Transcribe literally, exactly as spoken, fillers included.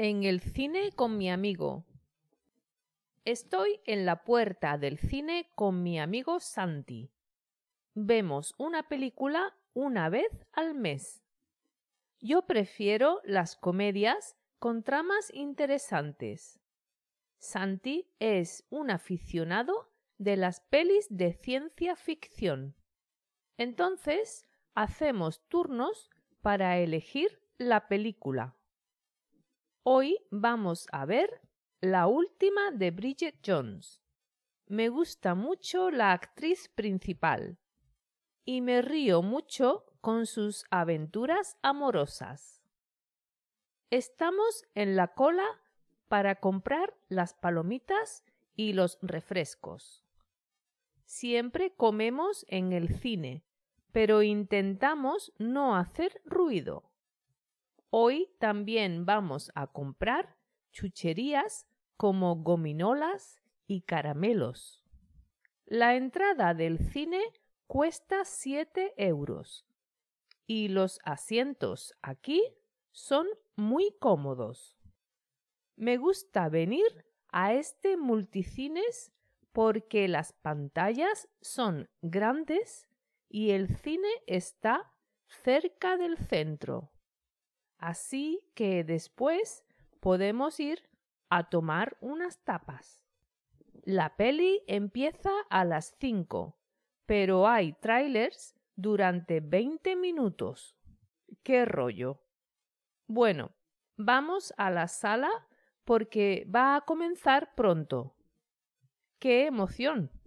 En el cine con mi amigo. Estoy en la puerta del cine con mi amigo Santi. Vemos una película una vez al mes. Yo prefiero las comedias con tramas interesantes. Santi es un aficionado de las pelis de ciencia ficción. Entonces, hacemos turnos para elegir la película. Hoy vamos a ver la última de Bridget Jones. Me gusta mucho la actriz principal y me río mucho con sus aventuras amorosas. Estamos en la cola para comprar las palomitas y los refrescos. Siempre comemos en el cine, pero intentamos no hacer ruido. Hoy también vamos a comprar chucherías como gominolas y caramelos. La entrada del cine cuesta siete euros y los asientos aquí son muy cómodos. Me gusta venir a este multicines porque las pantallas son grandes y el cine está cerca del centro. Así que después podemos ir a tomar unas tapas. La peli empieza a las cinco, pero hay trailers durante veinte minutos. ¡Qué rollo! Bueno, vamos a la sala porque va a comenzar pronto. ¡Qué emoción!